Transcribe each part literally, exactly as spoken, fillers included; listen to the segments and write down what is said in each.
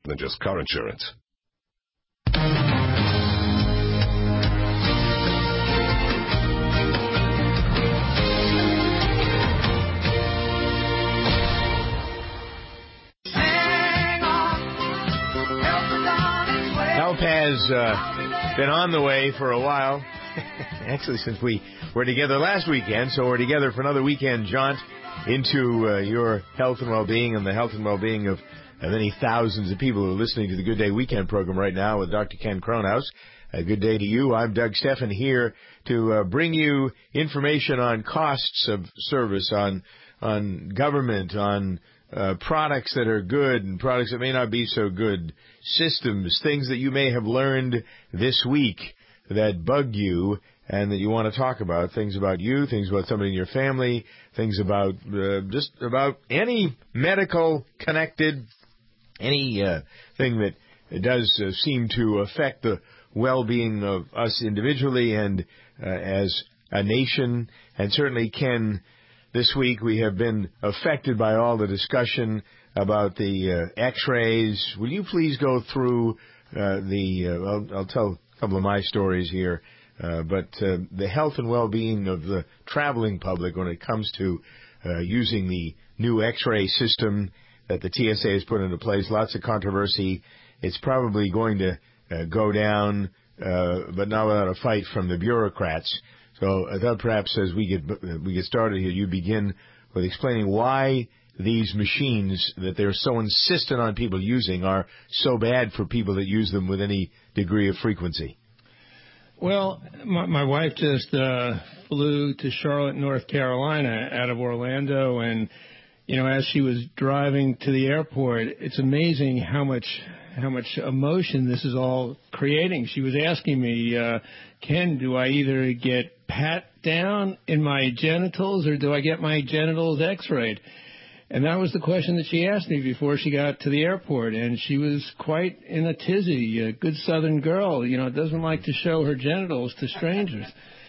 than just car insurance. Help has uh, been on the way for a while. Actually, since we were together last weekend, so we're together for another weekend jaunt into uh, your health and well-being and the health and well-being of uh, many thousands of people who are listening to the Good Day Weekend program right now with Doctor Ken Kronhaus. Uh, good day to you. I'm Doug Steffen here to uh, bring you information on costs of service, on on government, on uh, products that are good and products that may not be so good, systems, things that you may have learned this week that bug you and that you want to talk about, things about you, things about somebody in your family, things about uh, just about any medical connected, any uh, thing that does uh, seem to affect the well-being of us individually and uh, as a nation. And certainly, Ken, this week we have been affected by all the discussion about the uh, X-rays. Will you please go through uh, the, uh, I'll, I'll tell a couple of my stories here, uh, but uh, the health and well-being of the traveling public when it comes to uh, using the new X-ray system that the T S A has put into place. Lots of controversy. It's probably going to uh, go down, uh, but not without a fight from the bureaucrats. So I thought perhaps as we get we get started here, you begin with explaining why these machines that they're so insistent on people using are so bad for people that use them with any degree of frequency. Well, my, my wife just uh, flew to Charlotte, North Carolina out of Orlando, and, you know, as she was driving to the airport, it's amazing how much how much emotion this is all creating. She was asking me, uh, Ken, do I either get pat down in my genitals or do I get my genitals X-rayed? And that was the question that she asked me before she got to the airport, and she was quite in a tizzy. A good Southern girl, you know, doesn't like to show her genitals to strangers.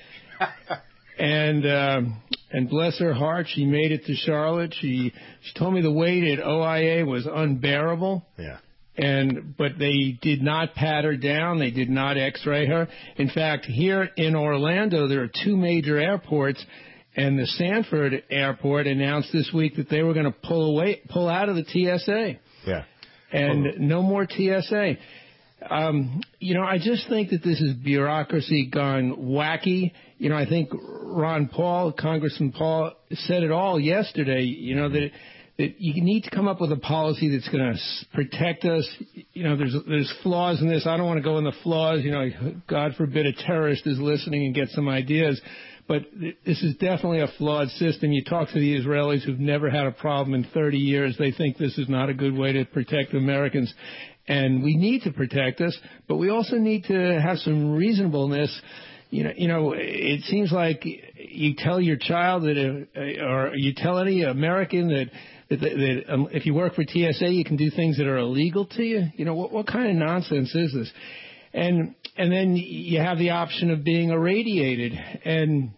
and um, and bless her heart, she made it to Charlotte. She she told me the wait at O I A was unbearable. Yeah. And but they did not pat her down. They did not X-ray her. In fact, here in Orlando, there are two major airports. And the Sanford Airport announced this week that they were going to pull away, pull out of the T S A. Yeah. And oh. no more T S A. Um, you know, I just think that this is bureaucracy gone wacky. You know, I think Ron Paul, Congressman Paul, said it all yesterday, you know, that, that you need to come up with a policy that's going to protect us. You know, there's there's flaws in this. I don't want to go in the flaws. You know, God forbid a terrorist is listening and get some ideas. But this is definitely a flawed system. You talk to the Israelis who've never had a problem in thirty years. They think this is not a good way to protect Americans. And we need to protect us, but we also need to have some reasonableness. You know, you know, it seems like you tell your child that, if, or you tell any American that, that, that um, if you work for T S A, you can do things that are illegal to you. You know, what, what kind of nonsense is this? And and then you have the option of being irradiated, and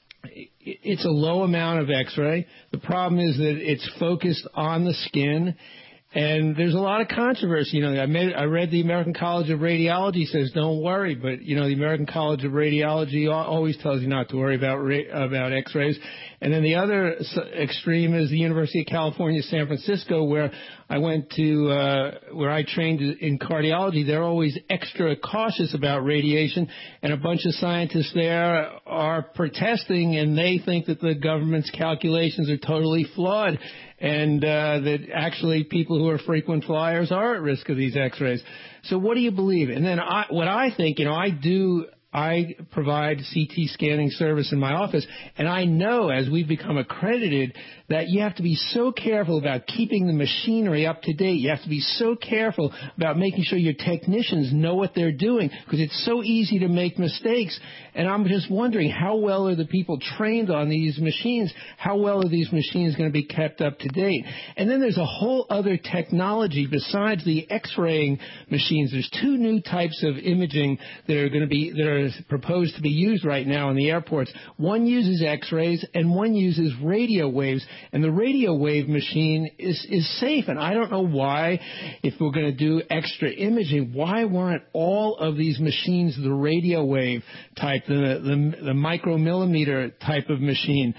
it's a low amount of X-ray. The problem is that it's focused on the skin, and there's a lot of controversy. You know, I, made, I read the American College of Radiology says don't worry, but you know, the American College of Radiology always tells you not to worry about about X-rays. And then the other extreme is the University of California, San Francisco, where I went to, uh, where I trained in cardiology. They're always extra cautious about radiation, and a bunch of scientists there are protesting, and they think that the government's calculations are totally flawed, and uh, that actually people who are frequent flyers are at risk of these X-rays. So what do you believe? And then I, what I think, you know, I do I provide C T scanning service in my office, and I know as we've become accredited that you have to be so careful about keeping the machinery up to date. You have to be so careful about making sure your technicians know what they're doing, because it's so easy to make mistakes. And I'm just wondering, how well are the people trained on these machines? How well are these machines going to be kept up to date? And then there's a whole other technology besides the X-raying machines. There's two new types of imaging that are going to be that are are proposed to be used right now in the airports. One uses X-rays and one uses radio waves, and the radio wave machine is, is safe. And I don't know why, if we're going to do extra imaging, why weren't all of these machines the radio wave type, the, the, the micromillimeter type of machine?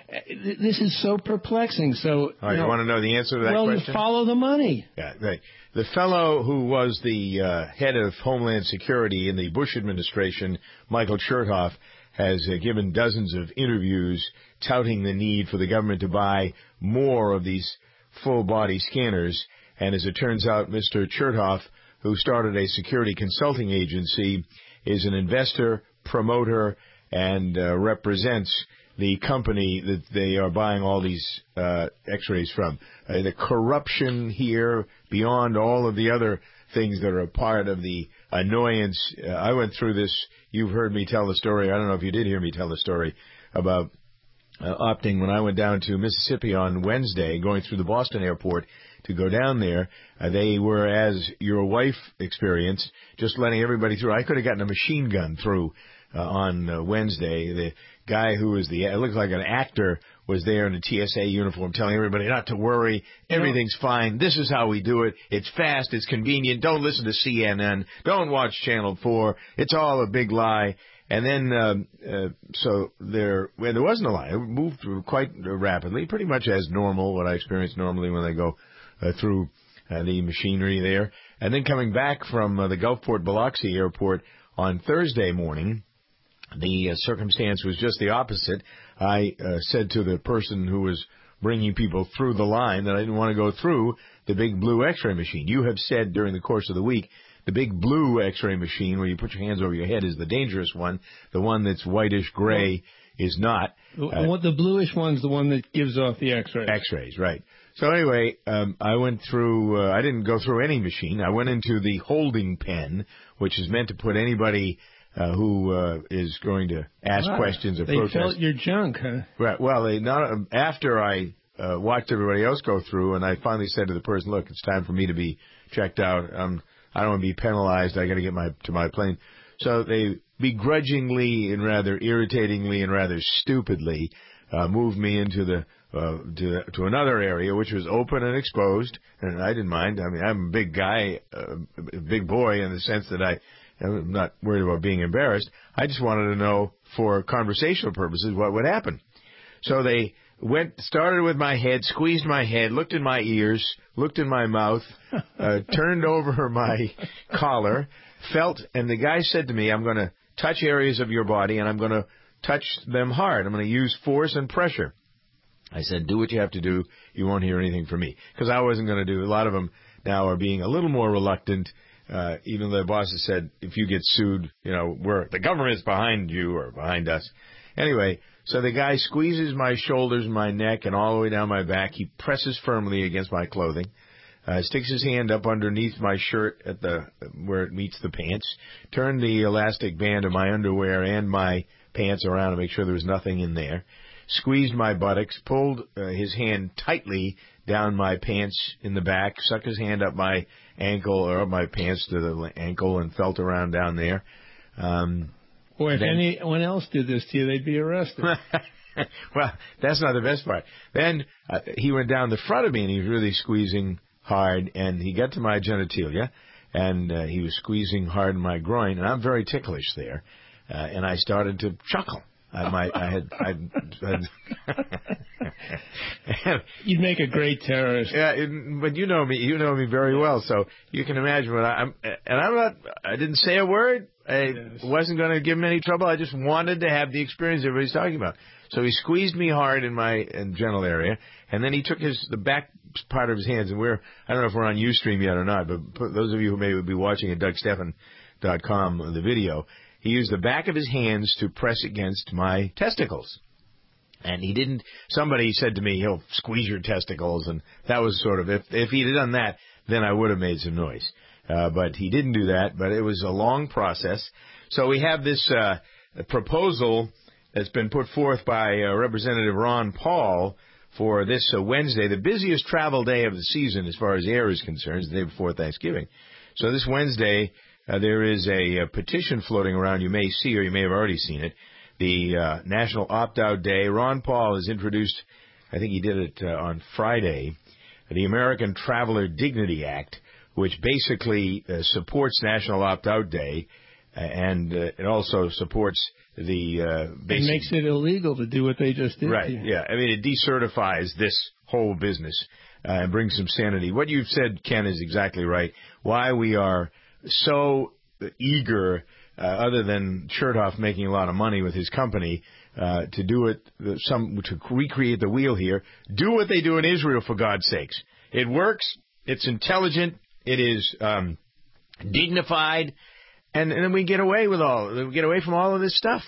This is so perplexing. So, All right, you, know, you want to know the answer to that well, question? Well, follow the money. Yeah, right. The fellow who was the uh, head of Homeland Security in the Bush administration, Michael Chertoff, has uh, given dozens of interviews touting the need for the government to buy more of these full-body scanners. And as it turns out, Mister Chertoff, who started a security consulting agency, is an investor, promoter, and uh, represents the company that they are buying all these uh, X-rays from. Uh, the corruption here, beyond all of the other things that are a part of the annoyance. Uh, I went through this. You've heard me tell the story. I don't know if you did hear me tell the story about uh, opting when I went down to Mississippi on Wednesday, going through the Boston airport to go down there. Uh, they were, as your wife experienced, just letting everybody through. I could have gotten a machine gun through uh, on uh, Wednesday. The guy who was the, it looked like an actor, was there in a T S A uniform telling everybody not to worry. Everything's fine. This is how we do it. It's fast. It's convenient. Don't listen to C N N. Don't watch Channel four. It's all a big lie. And then, um, uh, so there, well, there wasn't a lie. It moved through quite rapidly, pretty much as normal, what I experience normally when I go uh, through uh, the machinery there. And then coming back from uh, the Gulfport Biloxi Airport on Thursday morning, the uh, circumstance was just the opposite. I uh, said to the person who was bringing people through the line that I didn't want to go through the big blue X-ray machine. You have said during the course of the week, the big blue X-ray machine where you put your hands over your head is the dangerous one. The one that's whitish gray is not. Uh, what the bluish one's the one that gives off the X-rays. X-rays, right. So anyway, um, I went through, uh, I didn't go through any machine. I went into the holding pen, which is meant to put anybody Uh, who uh, is going to ask wow. questions or they protest. They felt your junk, huh? Right. Well, they not after I uh, watched everybody else go through, and I finally said to the person, "Look, it's time for me to be checked out. Um, I don't want to be penalized. I got to get my to my plane." So they begrudgingly and rather irritatingly and rather stupidly uh, moved me into the uh, to, to another area, which was open and exposed, and I didn't mind. I mean, I'm a big guy, uh, a big boy in the sense that I. I'm not worried about being embarrassed. I just wanted to know, for conversational purposes, what would happen. So they went, started with my head, squeezed my head, looked in my ears, looked in my mouth, uh, turned over my collar, felt, and the guy said to me, I'm going to touch areas of your body, and I'm going to touch them hard. I'm going to use force and pressure. I said, do what you have to do. You won't hear anything from me. Because I wasn't going to do, a lot of them now are being a little more reluctant. Uh, even though the bosses said, if you get sued, you know, we're, the government's behind you or behind us. Anyway, so the guy squeezes my shoulders and my neck and all the way down my back. He presses firmly against my clothing, uh, sticks his hand up underneath my shirt at the, where it meets the pants, turned the elastic band of my underwear and my pants around to make sure there was nothing in there, squeezed my buttocks, pulled uh, his hand tightly down my pants in the back, sucked his hand up my ankle or up my pants to the ankle and felt around down there. Um, Boy, if then, anyone else did this to you, they'd be arrested. Well, that's not the best part. Then uh, he went down the front of me, and he was really squeezing hard, and he got to my genitalia, and uh, he was squeezing hard in my groin, and I'm very ticklish there, uh, and I started to chuckle. I might, I had, I'd, I'd You'd make a great terrorist. Yeah, it, but you know me, you know me very well, so you can imagine what I, I'm, and I'm not, I didn't say a word. I yes. wasn't going to give him any trouble. I just wanted to have the experience everybody's talking about. So he squeezed me hard in my in genital area, and then he took his, the back part of his hands, and we're, I don't know if we're on Ustream yet or not, but those of you who may be watching at Doug Stephan dot com, the video, he used the back of his hands to press against my testicles. And he didn't, somebody said to me, he'll squeeze your testicles, and that was sort of, if, if he'd done that, then I would have made some noise. Uh, but he didn't do that, but it was a long process. So we have this uh, proposal that's been put forth by uh, Representative Ron Paul for this uh, Wednesday, the busiest travel day of the season as far as air is concerned, the day before Thanksgiving. So this Wednesday, uh, there is a, a petition floating around. You may see, or you may have already seen it, the uh, National Opt-Out Day. Ron Paul has introduced, I think he did it uh, on Friday, the American Traveler Dignity Act, which basically uh, supports National Opt-Out Day, uh, and uh, it also supports the uh, basic... It makes it illegal to do what they just did. Right, yeah. I mean, it decertifies this whole business uh, and brings some sanity. What you've said, Ken, is exactly right. Why we are so eager, uh, other than Chertoff making a lot of money with his company, uh, to do it, some to recreate the wheel here. Do what they do in Israel, for God's sakes. It works. It's intelligent. It is um, dignified. And, and then we get away with all, we get away from all of this stuff.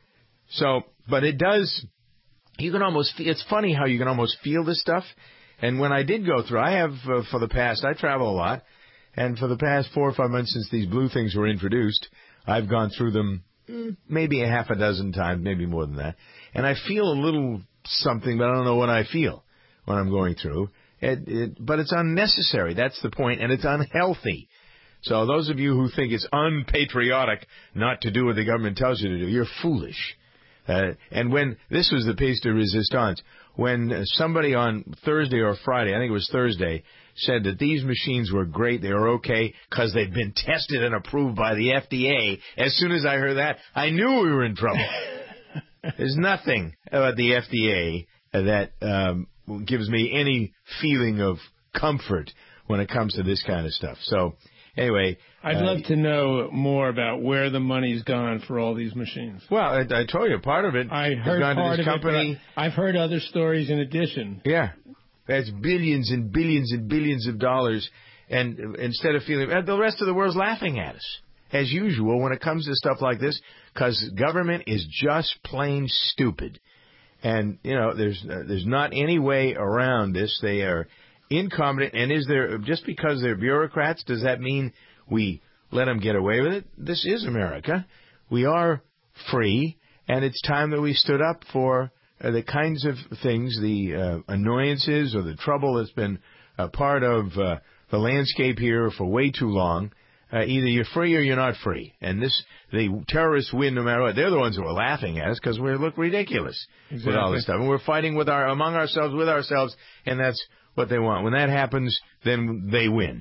So, but it does, you can almost, it's funny how you can almost feel this stuff. And when I did go through, I have uh, for the past, I travel a lot, and for the past four or five months since these blue things were introduced, I've gone through them maybe a half a dozen times, maybe more than that. And I feel a little something, but I don't know what I feel when I'm going through. It, it, but it's unnecessary. That's the point, and it's unhealthy. So those of you who think it's unpatriotic not to do what the government tells you to do, you're foolish. Uh, and when this was the piece de resistance, when somebody on Thursday or Friday, I think it was Thursday, said that these machines were great, they were okay because they've been tested and approved by the F D A, as soon as I heard that, I knew we were in trouble. There's nothing about the F D A that um, gives me any feeling of comfort when it comes to this kind of stuff. So, anyway. I'd uh, love to know more about where the money's gone for all these machines. Well, I, I told you, part of it I has heard gone part to this of company. It, I've heard other stories in addition. Yeah. That's billions and billions and billions of dollars. And instead of feeling, the rest of the world's laughing at us, as usual, when it comes to stuff like this, because government is just plain stupid. And, you know, there's uh, there's not any way around this. They are incompetent. And is there, just because they're bureaucrats, does that mean we let them get away with it? This is America. We are free, and it's time that we stood up for uh, the kinds of things, the uh, annoyances or the trouble that's been a part of uh, the landscape here for way too long. Uh, either you're free or you're not free. And this, the terrorists win no matter what. They're the ones who are laughing at us because we look ridiculous exactly. with all this stuff. And we're fighting with our among ourselves, with ourselves, and that's what they want. When that happens, then they win.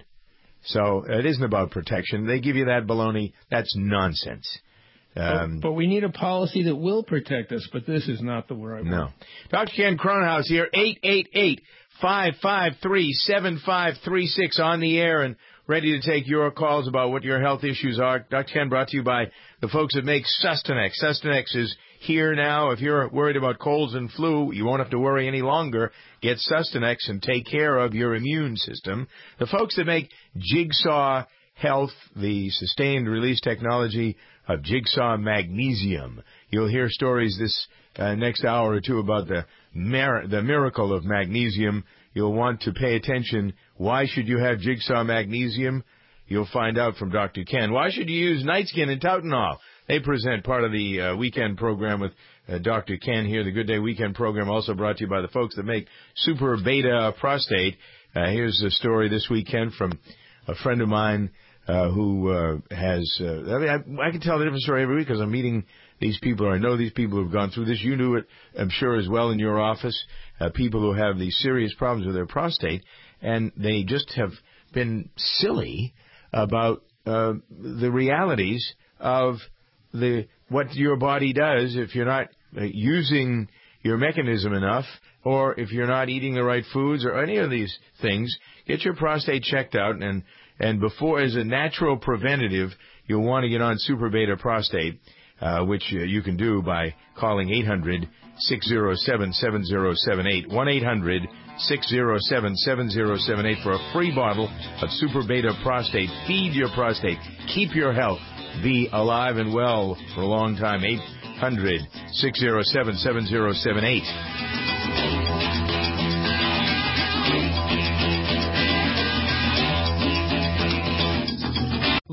So it isn't about protection. They give you that baloney. That's nonsense. Um, but, but we need a policy that will protect us, but this is not the word I want. No. Doctor Ken Cronhaus here, eight eight eight, five five three, seven five three six on the air and ready to take your calls about what your health issues are. Doctor Ken brought to you by the folks that make Sustanex. Sustanex is here now. If you're worried about colds and flu, you won't have to worry any longer. Get Sustanex and take care of your immune system. The folks that make Jigsaw Health, the sustained release technology of Jigsaw Magnesium. You'll hear stories this uh, next hour or two about the mer- the miracle of magnesium. You'll want to pay attention. Why should you have Jigsaw Magnesium? You'll find out from Doctor Ken. Why should you use Nightskin and Tautenol? They present part of the uh, weekend program with uh, Doctor Ken here. The Good Day Weekend program also brought to you by the folks that make Super Beta Prostate. Uh, here's a story this weekend from a friend of mine uh, who uh, has, uh, I mean, I, I can tell a different story every week because I'm meeting these people, or I know these people who've gone through this. You knew it, I'm sure, as well in your office, uh, people who have these serious problems with their prostate, and they just have been silly about uh, the realities of the what your body does if you're not uh, using your mechanism enough, or if you're not eating the right foods, or any of these things. Get your prostate checked out, and and before, as a natural preventative, you'll want to get on Super Beta Prostate, uh, which uh, you can do by calling eight hundred, six oh seven, seven oh seven eight, one eight hundred, six oh seven, seven oh seven eight for a free bottle of Super Beta Prostate. Feed your prostate. Keep your health. Be alive and well for a long time. eight hundred, six oh seven, seven oh seven eight.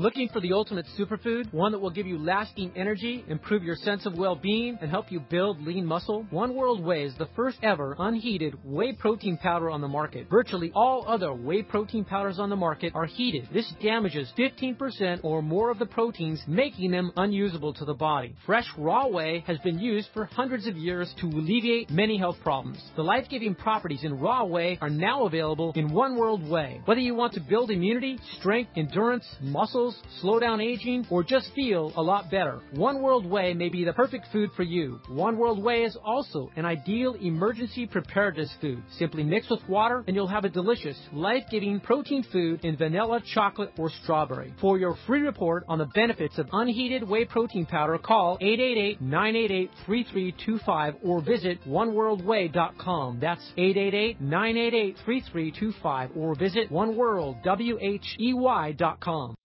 Looking for the ultimate superfood? One that will give you lasting energy, improve your sense of well-being, and help you build lean muscle? One World Whey is the first ever unheated whey protein powder on the market. Virtually all other whey protein powders on the market are heated. This damages fifteen percent or more of the proteins, making them unusable to the body. Fresh raw whey has been used for hundreds of years to alleviate many health problems. The life-giving properties in raw whey are now available in One World Whey. Whether you want to build immunity, strength, endurance, muscles, slow down aging, or just feel a lot better, One World Whey may be the perfect food for you. One World Whey is also an ideal emergency preparedness food. Simply mix with water and you'll have a delicious, life-giving protein food in vanilla, chocolate, or strawberry. For your free report on the benefits of unheated whey protein powder, call eight eight eight, nine eight eight, three three two five or visit one world whey dot com. That's eight eight eight, nine eight eight, three three two five or visit one world whey dot com.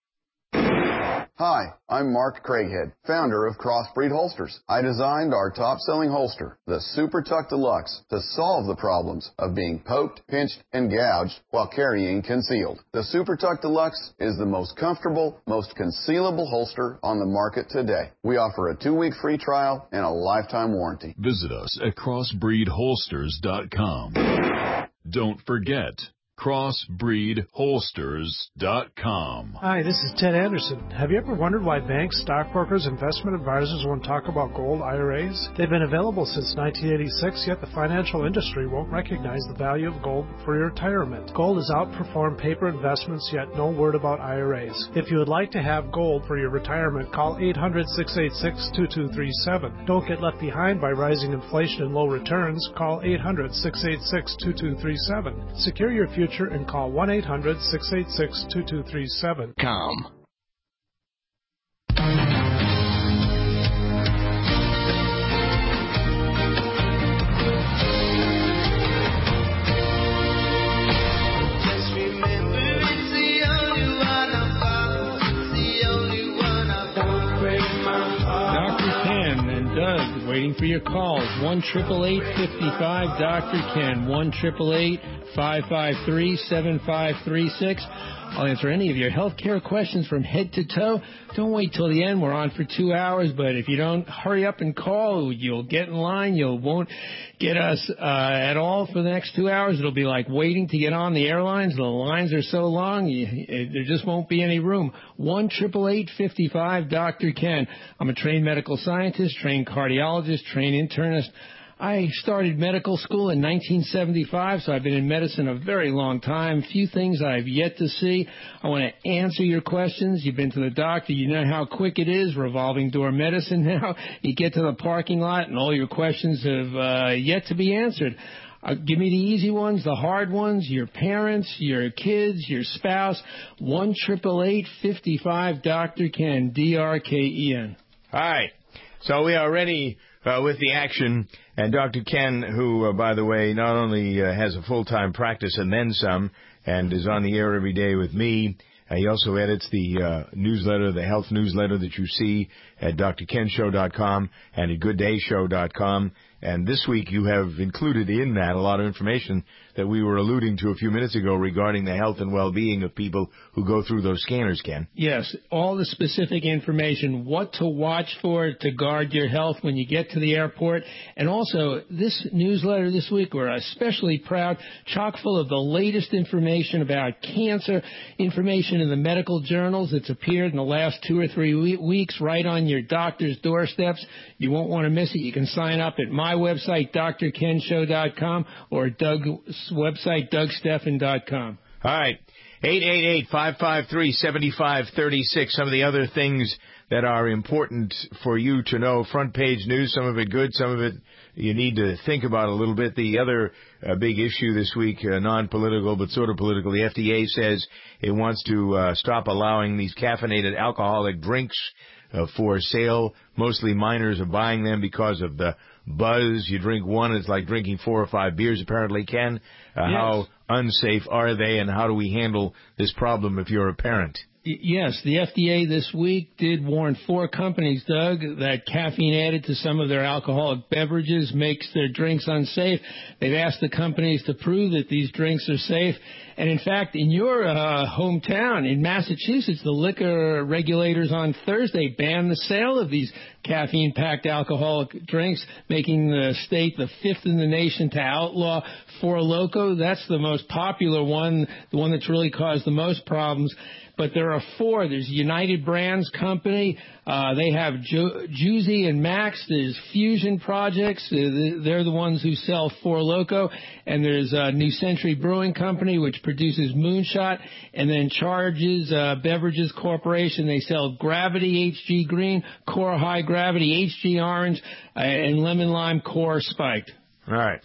Hi, I'm Mark Craighead, founder of Crossbreed Holsters. I designed our top-selling holster, the Super Tuck Deluxe, to solve the problems of being poked, pinched, and gouged while carrying concealed. The Super Tuck Deluxe is the most comfortable, most concealable holster on the market today. We offer a two-week free trial and a lifetime warranty. Visit us at crossbreed holsters dot com. Don't forget, crossbreed holsters dot com. Hi, this is Ted Anderson. Have you ever wondered why banks, stockbrokers, investment advisors won't talk about gold I R As? They've been available since nineteen eighty-six, yet the financial industry won't recognize the value of gold for your retirement. Gold has outperformed paper investments, yet no word about I R As. If you would like to have gold for your retirement, call eight hundred, six eight six, two two three seven. Don't get left behind by rising inflation and low returns. Call eight hundred, six eight six, two two three seven. Secure your future and call one eight hundred, six eight six, two two three seven. Com. Waiting for your calls. one eight eight eight, five five, Doctor Ken. one eight eight eight, five five three, seven five three six. I'll answer any of your healthcare questions from head to toe. Don't wait till the end. We're on for two hours, but if you don't hurry up and call, you'll get in line. You won't get us uh, at all for the next two hours. It'll be like waiting to get on the airlines. The lines are so long, you, it, there just won't be any room. one eight eight eight, five five, Doctor Ken. I'm a trained medical scientist, trained cardiologist, trained internist. I started medical school in nineteen seventy-five, so I've been in medicine a very long time. Few things I've yet to see. I want to answer your questions. You've been to the doctor. You know how quick it is, revolving door medicine now. You get to the parking lot, and all your questions have uh, yet to be answered. Uh, give me the easy ones, the hard ones, your parents, your kids, your spouse. one eight eight eight, five five, Doctor Ken, D R K E N. All right. So we are ready uh, with the action. And Doctor Ken, who, uh, by the way, not only uh, has a full-time practice and then some, and is on the air every day with me, uh, he also edits the uh, newsletter, the health newsletter that you see at D R ken show dot com and at good day show dot com. And this week you have included in that a lot of information that we were alluding to a few minutes ago regarding the health and well-being of people who go through those scanners, Ken. Yes, all the specific information, what to watch for to guard your health when you get to the airport. And also, this newsletter this week, we're especially proud, chock full of the latest information about cancer, information in the medical journals that's appeared in the last two or three weeks right on your doctor's doorsteps. You won't want to miss it. You can sign up at my website, D R ken show dot com, or Doug's website, Doug Stephan dot com. All right. eight eight eight, five five three, seven five three six. Some of the other things that are important for you to know. Front page news, some of it good, some of it you need to think about a little bit. The other uh, big issue this week, uh, non-political but sort of political, the F D A says it wants to uh, stop allowing these caffeinated alcoholic drinks uh, for sale. Mostly minors are buying them because of the buzz. You drink one, it's like drinking four or five beers, apparently. Ken, uh, yes. How unsafe are they, and how do we handle this problem if you're a parent? Yes, the F D A this week did warn four companies, Doug, that caffeine added to some of their alcoholic beverages makes their drinks unsafe. They've asked the companies to prove that these drinks are safe. And in fact, in your uh, hometown, in Massachusetts, the liquor regulators on Thursday banned the sale of these caffeine-packed alcoholic drinks, making the state the fifth in the nation to outlaw Four Loko. That's the most popular one, the one that's really caused the most problems. But there are four. There's United Brands Company. Uh, they have Ju- Juicy and Max. There's Fusion Projects. Uh, they're the ones who sell Four Loko. And there's uh, New Century Brewing Company, which produces Moonshot. And then Charges uh, Beverages Corporation. They sell Gravity H G Green, Core High Gravity H G Orange, uh, and Lemon Lime Core Spiked. All right.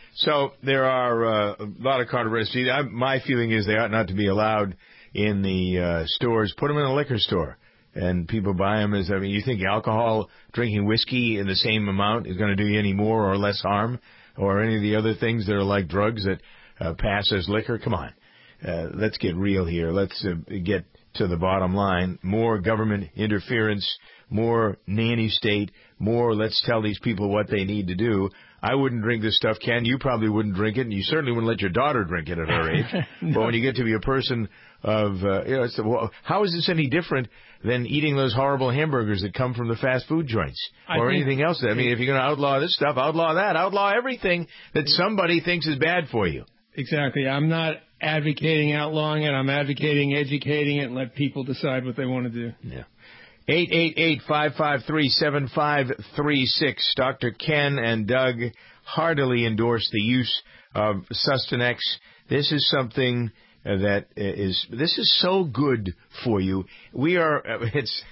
So there are uh, a lot of controversy. I, my feeling is they ought not to be allowed in the uh, stores. Put them in a liquor store, and people buy them as, I mean, you think alcohol, drinking whiskey in the same amount is going to do you any more or less harm, or any of the other things that are like drugs that uh, pass as liquor? Come on. Uh, let's get real here. Let's uh, get to the bottom line. More government interference, more nanny state, more let's tell these people what they need to do. I wouldn't drink this stuff, Ken. You probably wouldn't drink it, and you certainly wouldn't let your daughter drink it at her age. No. But when you get to be a person of, uh, you know, it's, well, how is this any different than eating those horrible hamburgers that come from the fast food joints I or think, anything else? I mean, if you're going to outlaw this stuff, outlaw that. Outlaw everything that somebody thinks is bad for you. Exactly. I'm not advocating outlawing it. I'm advocating educating it and let people decide what they want to do. Yeah. eight eight eight, five five three, seven five three six. Doctor Ken and Doug heartily endorse the use of Sustanex. This is something uh, that is, this is so good for you. We are, uh, it's,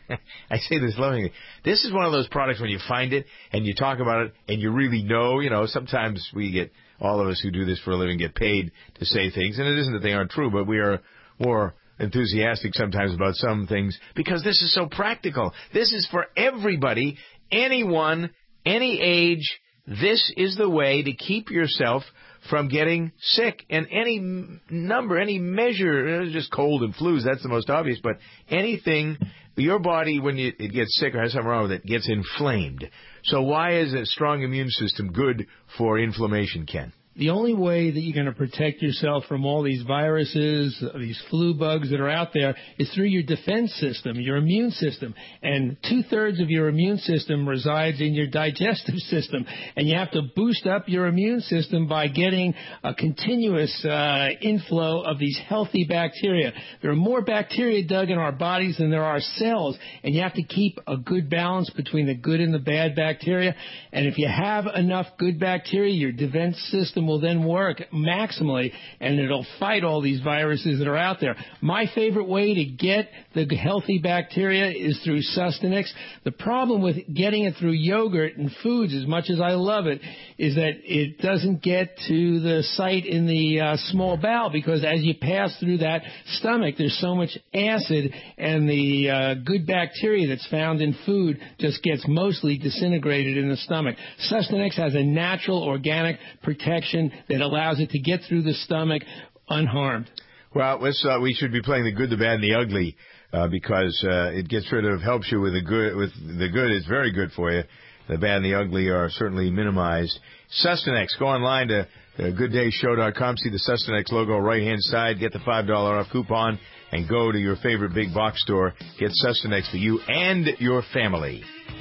I say this lovingly, this is one of those products when you find it and you talk about it and you really know, you know, sometimes we get, all of us who do this for a living get paid to say things, and it isn't that they aren't true, but we are more enthusiastic sometimes about some things because this is so practical. This is for everybody, anyone, any age. This is the way to keep yourself from getting sick. And any number, any measure, just cold and flus, that's the most obvious, but anything, your body, when you, it gets sick or has something wrong with it, gets inflamed. So why is a strong immune system good for inflammation, Ken? The only way that you're going to protect yourself from all these viruses, these flu bugs that are out there, is through your defense system, your immune system. And two-thirds of your immune system resides in your digestive system. And you have to boost up your immune system by getting a continuous uh, inflow of these healthy bacteria. There are more bacteria, Doug, in our bodies than there are cells. And you have to keep a good balance between the good and the bad bacteria. And if you have enough good bacteria, your defense system will then work maximally, and it'll fight all these viruses that are out there. My favorite way to get the healthy bacteria is through Sustanex. The problem with getting it through yogurt and foods, as much as I love it, is that it doesn't get to the site in the uh, small bowel, because as you pass through that stomach, there's so much acid, and the uh, good bacteria that's found in food just gets mostly disintegrated in the stomach. Sustanex has a natural, organic protection that allows it to get through the stomach unharmed. Well, let's, uh, we should be playing the good, the bad, and the ugly, uh, because uh, it gets rid of, helps you with the good. With the good, it's very good for you. The bad and the ugly are certainly minimized. Sustanex, go online to uh, good day show dot com, see the Sustanex logo right-hand side, get the five dollars off coupon, and go to your favorite big box store. Get Sustanex for you and your family.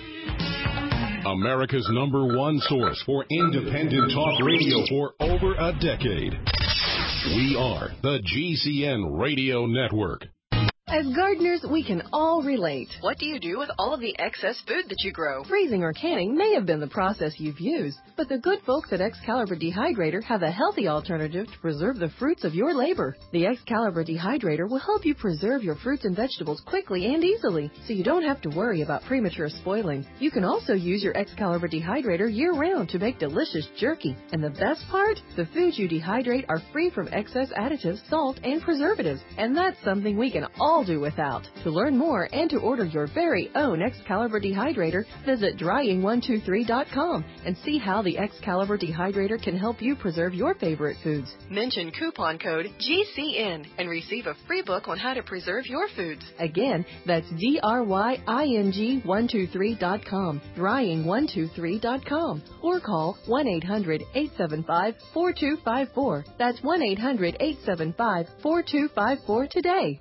America's number one source for independent talk radio for over a decade. We are the G C N Radio Network. As gardeners, we can all relate. What do you do with all of the excess food that you grow? Freezing or canning may have been the process you've used, but the good folks at Excalibur Dehydrator have a healthy alternative to preserve the fruits of your labor. The Excalibur Dehydrator will help you preserve your fruits and vegetables quickly and easily, so you don't have to worry about premature spoiling. You can also use your Excalibur Dehydrator year-round to make delicious jerky. And the best part? The foods you dehydrate are free from excess additives, salt, and preservatives. And that's something we can all all do without. To learn more and to order your very own Excalibur Dehydrator, visit drying one two three dot com and see how the Excalibur Dehydrator can help you preserve your favorite foods. Mention coupon code G C N and receive a free book on how to preserve your foods. Again, that's D R Y I N G one two three dot com, drying one two three dot com, or call one eight hundred eight seven five four two five four. That's one eight hundred eight seven five four two five four today.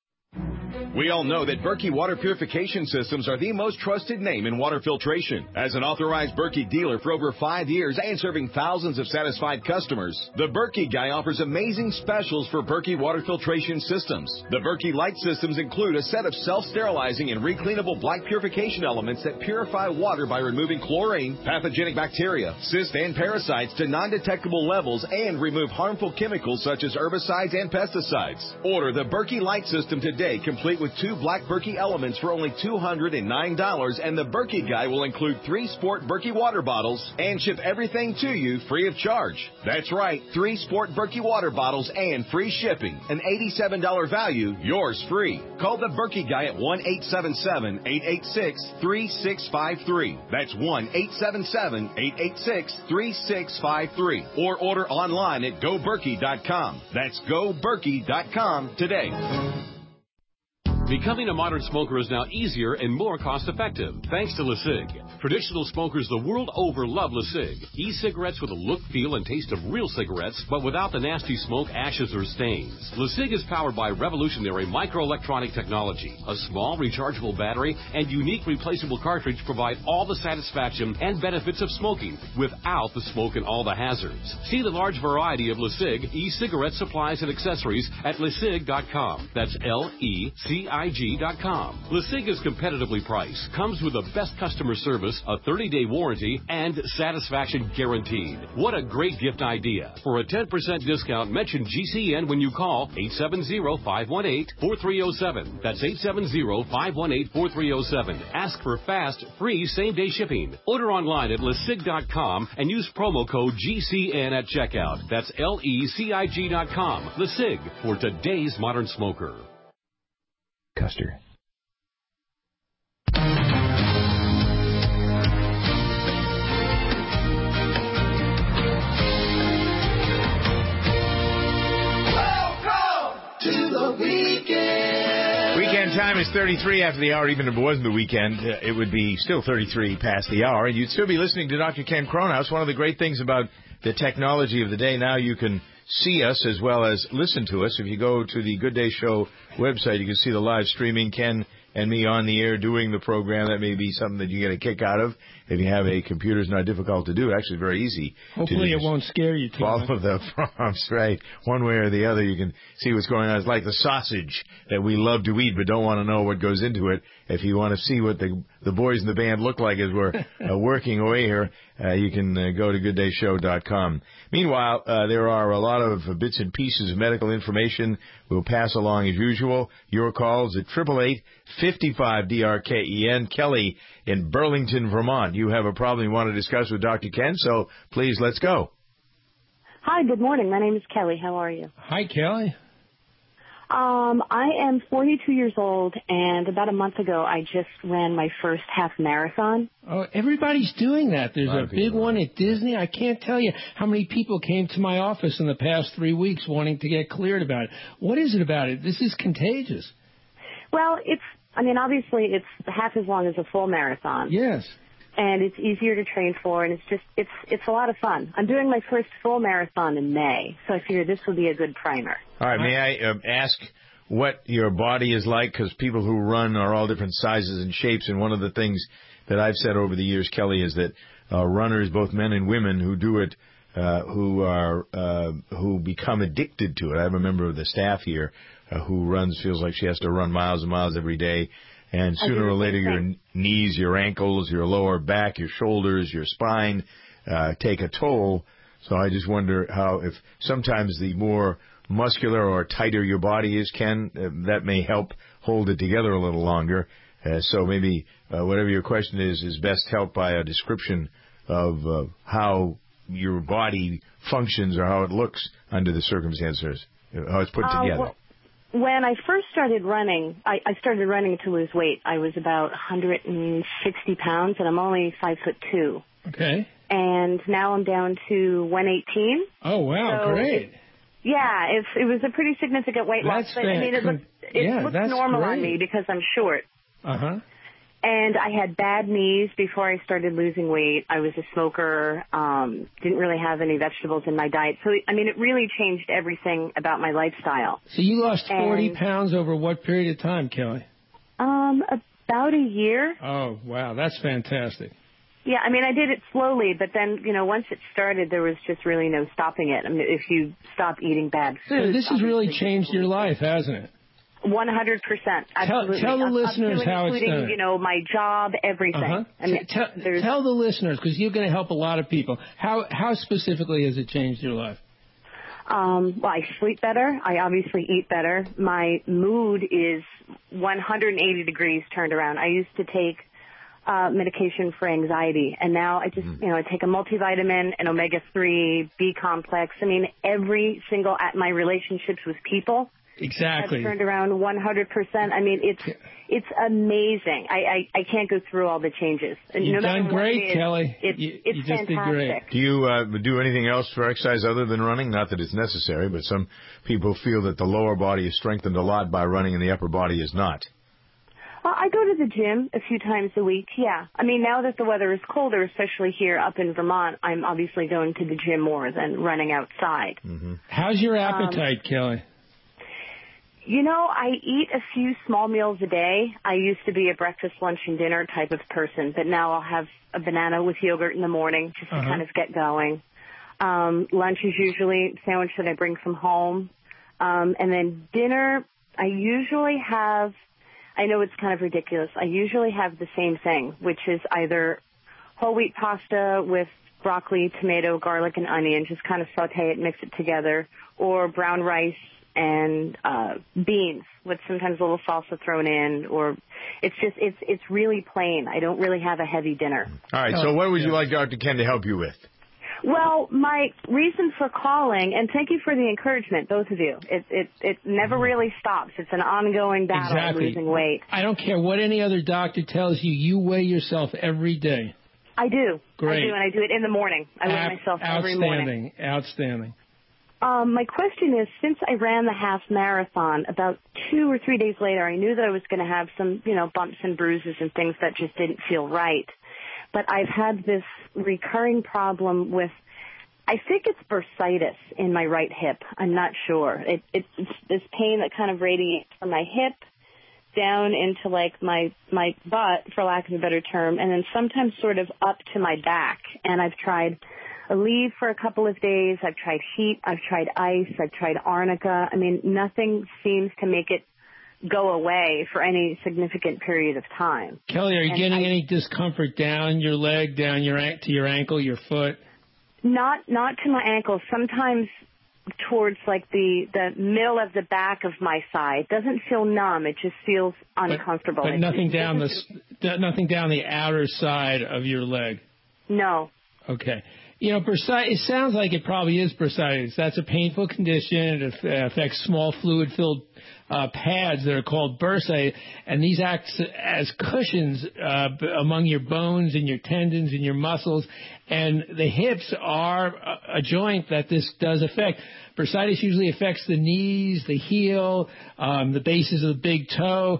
We all know that Berkey Water Purification Systems are the most trusted name in water filtration. As an authorized Berkey dealer for over five years and serving thousands of satisfied customers, the Berkey Guy offers amazing specials for Berkey Water Filtration Systems. The Berkey Light Systems include a set of self-sterilizing and recleanable black purification elements that purify water by removing chlorine, pathogenic bacteria, cysts, and parasites to non-detectable levels and remove harmful chemicals such as herbicides and pesticides. Order the Berkey Light System today, complete with two black Berkey elements for only two hundred nine dollars, and the Berkey Guy will include three Sport Berkey water bottles and ship everything to you free of charge. That's right, three Sport Berkey water bottles and free shipping. An eighty-seven dollars value, yours free. Call the Berkey Guy at one eight seven seven, eight eight six, three six five three. That's one eight seven seven, eight eight six, three six five three. Or order online at go berkey dot com. That's go berkey dot com today. Becoming a modern smoker is now easier and more cost-effective, thanks to LeSig. Traditional smokers the world over love LeSig. E-cigarettes with a look, feel, and taste of real cigarettes, but without the nasty smoke, ashes, or stains. LeSig is powered by revolutionary microelectronic technology. A small, rechargeable battery and unique replaceable cartridge provide all the satisfaction and benefits of smoking without the smoke and all the hazards. See the large variety of LeSig e-cigarette supplies and accessories at lesig dot com. That's L E C I G dot com. LeSig is competitively priced, comes with the best customer service, a thirty-day warranty, and satisfaction guaranteed. What a great gift idea. For a ten percent discount, mention G C N when you call eight seven zero, five one eight, four three zero seven. That's eight seven zero, five one eight, four three zero seven. Ask for fast, free same-day shipping. Order online at lesig dot com and use promo code G C N at checkout. That's L E C I G dot com. LeSig, for today's modern smoker. Custer. Welcome to the weekend. Weekend time is thirty-three after the hour. Even if it wasn't the weekend, uh, it would be still thirty-three past the hour, and you'd still be listening to Doctor Ken Cronhouse. One of the great things about the technology of the day, now you can see us as well as listen to us. If you go to the Good Day Show website, you can see the live streaming, Ken and me on the air doing the program. That may be something that you get a kick out of. If you have a computer, it's not difficult to do. Actually, very easy. Hopefully to it won't scare you too follow much. Follow the prompts, right? One way or the other, you can see what's going on. It's like the sausage that we love to eat but don't want to know what goes into it. If you want to see what the the boys in the band look like as we're uh, working away here, uh, you can uh, go to good day show dot com. Meanwhile, uh, there are a lot of uh, bits and pieces of medical information we'll pass along as usual. Your calls at eight eight eight, five five, D R K E N. Kelly in Burlington, Vermont. You have a problem you want to discuss with Doctor Ken, so please, let's go. Hi, good morning. My name is Kelly. How are you? Hi, Kelly. Um, I am forty-two years old, and about a month ago, I just ran my first half marathon. Oh, everybody's doing that. There's a, a big one at Disney. I can't tell you how many people came to my office in the past three weeks wanting to get cleared about it. What is it about it? This is contagious. Well, it's, I mean, obviously it's half as long as a full marathon. Yes. And it's easier to train for, and it's just, it's it's a lot of fun. I'm doing my first full marathon in May, so I figured this would be a good primer. All right, may I uh, ask what your body is like? Because people who run are all different sizes and shapes, and one of the things that I've said over the years, Kelly, is that uh, runners, both men and women who do it, uh, who are uh, who become addicted to it. I have a member of the staff here uh, who runs, feels like she has to run miles and miles every day. And sooner or later, your knees, your ankles, your lower back, your shoulders, your spine uh, take a toll. So I just wonder how, if sometimes the more muscular or tighter your body is, Ken, uh, that may help hold it together a little longer. Uh, so maybe uh, whatever your question is, is best helped by a description of uh, how your body functions or how it looks under the circumstances, how it's put uh, together. Well, when I first started running, I, I started running to lose weight. I was about one hundred sixty pounds, and I'm only five foot two. Okay. And now I'm down to one eighteen. Oh, wow, so great. It, yeah, it's, it was a pretty significant weight loss. That's But, I mean, it looks, it yeah, looks that's normal great. on me because I'm short. Uh-huh. And I had bad knees before I started losing weight. I was a smoker, um, didn't really have any vegetables in my diet. So, I mean, it really changed everything about my lifestyle. So you lost forty and, pounds over what period of time, Kelly? Um, about a year. Oh, wow, that's fantastic. Yeah, I mean, I did it slowly, but then, you know, once it started, there was just really no stopping it. I mean, if you stop eating bad food. So this has really changed your life, hasn't it? One hundred percent. Absolutely. Tell, tell the up, listeners up to how it's including, done. you know, my job, everything. Uh-huh. I mean, tell, tell the listeners, because you're going to help a lot of people. How how specifically has it changed your life? Um, well, I sleep better. I obviously eat better. My mood is one hundred eighty degrees turned around. I used to take uh, medication for anxiety, and now I just, you know, I take a multivitamin, an omega three, B complex. I mean, every single at my relationships with people. Exactly. I've turned around one hundred percent. I mean, it's it's amazing. I, I, I can't go through all the changes. You've no done great, is, Kelly. It's, you it's you just fantastic. did great. Do you uh, do anything else for exercise other than running? Not that it's necessary, but some people feel that the lower body is strengthened a lot by running and the upper body is not. Well, I go to the gym a few times a week, yeah. I mean, now that the weather is colder, especially here up in Vermont, I'm obviously going to the gym more than running outside. Mm-hmm. How's your appetite, um, Kelly? You know, I eat a few small meals a day. I used to be a breakfast, lunch, and dinner type of person, but now I'll have a banana with yogurt in the morning just to uh-huh. kind of get going. Um, lunch is usually a sandwich that I bring from home. Um, and then dinner, I usually have, I know it's kind of ridiculous, I usually have the same thing, which is either whole wheat pasta with broccoli, tomato, garlic, and onion, just kind of saute it, mix it together, or brown rice and uh beans with sometimes a little salsa thrown in, or it's just it's it's really plain. I don't really have a heavy dinner. All right, so what would you like Doctor Ken to help you with? Well, my reason for calling, and thank you for the encouragement, both of you. It it it never really stops. It's an ongoing battle exactly. losing weight. I don't care what any other doctor tells you. You weigh yourself every day. I do. Great. I do, and I do it in the morning. I weigh Ab- myself every morning. Outstanding. Outstanding. Um, my question is, since I ran the half marathon, about two or three days later, I knew that I was going to have some, you know, bumps and bruises and things that just didn't feel right. But I've had this recurring problem with, I think it's bursitis in my right hip. I'm not sure. It, it, it's this pain that kind of radiates from my hip down into like my my butt, for lack of a better term, and then sometimes sort of up to my back. And I've tried Aleve for a couple of days. I've tried heat. I've tried ice. I've tried arnica. I mean, nothing seems to make it go away for any significant period of time. Kelly, are you and getting I, any discomfort down your leg, down your to your ankle, your foot? Not not to my ankle. Sometimes towards like the the middle of the back of my side. Doesn't feel numb. It just feels uncomfortable. But, but it nothing just, down the nothing down the outer side of your leg. No. Okay. You know, bursitis, it sounds like it probably is bursitis. That's a painful condition. It affects small fluid-filled uh, pads that are called bursae, and these act as cushions uh, among your bones and your tendons and your muscles. And the hips are a, a joint that this does affect. Bursitis usually affects the knees, the heel, um, the bases of the big toe,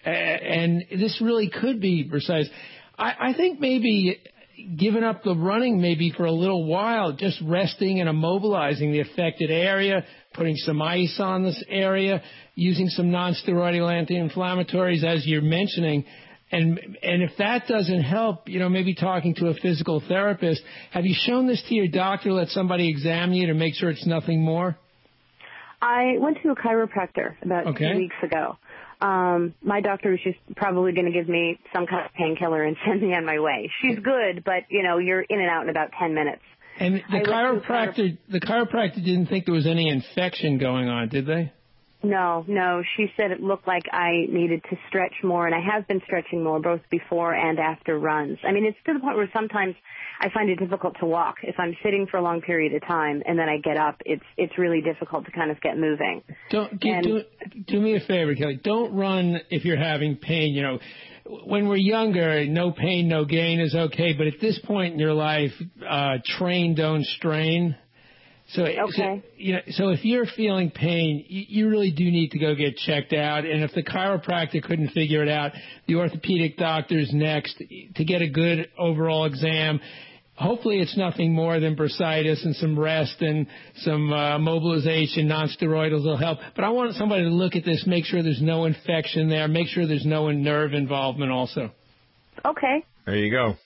and this really could be bursitis. I, I think maybe giving up the running maybe for a little while, just resting and immobilizing the affected area, putting some ice on this area, using some non-steroidal anti-inflammatories as you're mentioning. And and if that doesn't help, you know, maybe talking to a physical therapist. Have you shown this to your doctor? Let somebody examine you to make sure it's nothing more? I went to a chiropractor about okay. two weeks ago. Um, my doctor was just probably going to give me some kind of painkiller and send me on my way. She's good, but, you know, you're in and out in about ten minutes. And the chiropractor, the chiropractor didn't think there was any infection going on, did they? No, no. She said it looked like I needed to stretch more, and I have been stretching more both before and after runs. I mean, it's to the point where sometimes I find it difficult to walk. If I'm sitting for a long period of time and then I get up, it's it's really difficult to kind of get moving. Don't do, and, do, do me a favor, Kelly. Don't run if you're having pain. You know, when we're younger, no pain, no gain is okay. But at this point in your life, uh, train, don't strain. So, okay. so, you know, so if you're feeling pain, you, you really do need to go get checked out. And if the chiropractor couldn't figure it out, the orthopedic doctor's next to get a good overall exam. Hopefully it's nothing more than bursitis, and some rest and some uh, mobilization, non-steroidals will help. But I want somebody to look at this, make sure there's no infection there, make sure there's no nerve involvement also. Okay. There you go.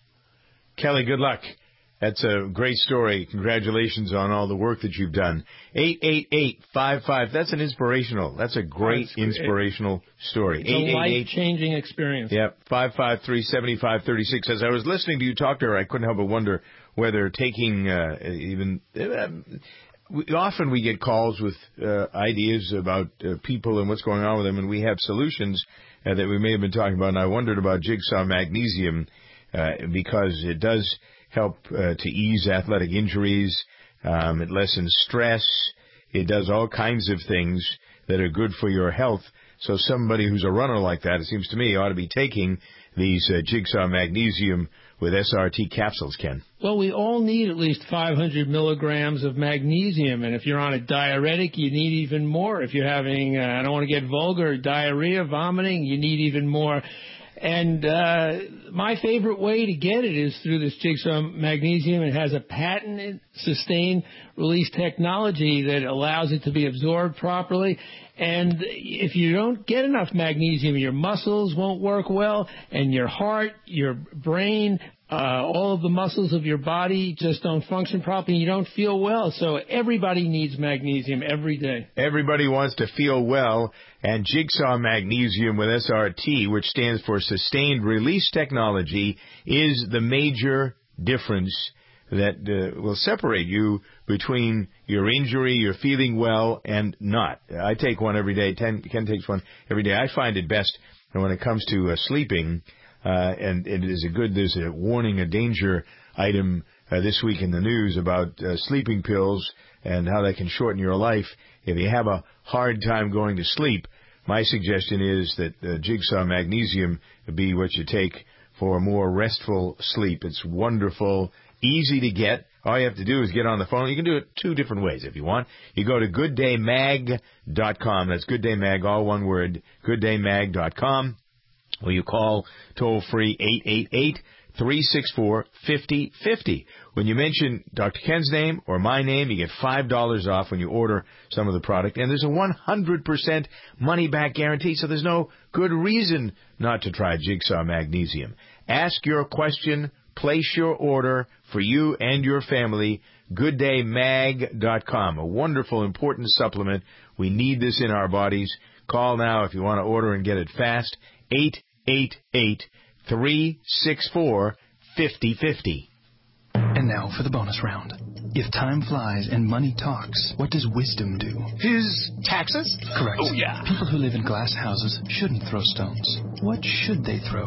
Kelly, good luck. That's a great story. Congratulations on all the work that you've done. eight eight eight, five five. That's an inspirational. That's a great That's inspirational story. It's a life-changing experience. Yep. five five three, seven five three six. As I was listening to you talk to her, I couldn't help but wonder whether taking uh, even uh, we, often we get calls with uh, ideas about uh, people and what's going on with them, and we have solutions uh, that we may have been talking about. And I wondered about Jigsaw Magnesium uh, because it does help uh, to ease athletic injuries. Um, it lessens stress. It does all kinds of things that are good for your health. So somebody who's a runner like that, it seems to me, ought to be taking these uh, Jigsaw Magnesium with S R T capsules, Ken. Well, we all need at least five hundred milligrams of magnesium, and if you're on a diuretic, you need even more. If you're having, uh, I don't want to get vulgar, diarrhea, vomiting, you need even more. And uh, my favorite way to get it is through this Jigsaw Magnesium. It has a patented sustained release technology that allows it to be absorbed properly. And if you don't get enough magnesium, your muscles won't work well, and your heart, your brain, uh, all of the muscles of your body just don't function properly, and you don't feel well. So everybody needs magnesium every day. Everybody wants to feel well, and Jigsaw Magnesium with S R T, which stands for Sustained Release Technology, is the major difference that uh, will separate you between your injury, your feeling well, and not. I take one every day. Ken, Ken takes one every day. I find it best when it comes to uh, sleeping, uh, and it is a good, there's a warning, a danger item uh, this week in the news about uh, sleeping pills and how they can shorten your life. If you have a hard time going to sleep, my suggestion is that uh, Jigsaw Magnesium be what you take for a more restful sleep. It's wonderful, easy to get. All you have to do is get on the phone. You can do it two different ways if you want. You go to good day mag dot com. That's Good Day Mag, all one word, good day mag dot com. Or you call toll-free eight eight eight, three six four, five zero five zero. When you mention Doctor Ken's name or my name, you get five dollars off when you order some of the product. And there's a one hundred percent money-back guarantee, so there's no good reason not to try Jigsaw Magnesium. Ask your question. Place your order for you and your family, good day mag dot com. A wonderful, important supplement. We need this in our bodies. Call now if you want to order and get it fast. eight eight eight, three six four, five zero five zero. And now for the bonus round. If time flies and money talks, what does wisdom do? His taxes? Correct. Oh, yeah. People who live in glass houses shouldn't throw stones. What should they throw?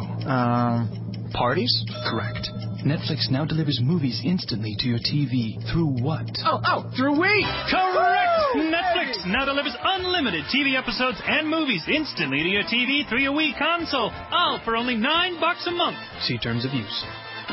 Um, parties? Correct. Netflix now delivers movies instantly to your T V. Through what? Oh, oh, through we! Correct! Woo! Netflix now delivers unlimited T V episodes and movies instantly to your T V through your Wii console. All for only nine bucks a month. See terms of use.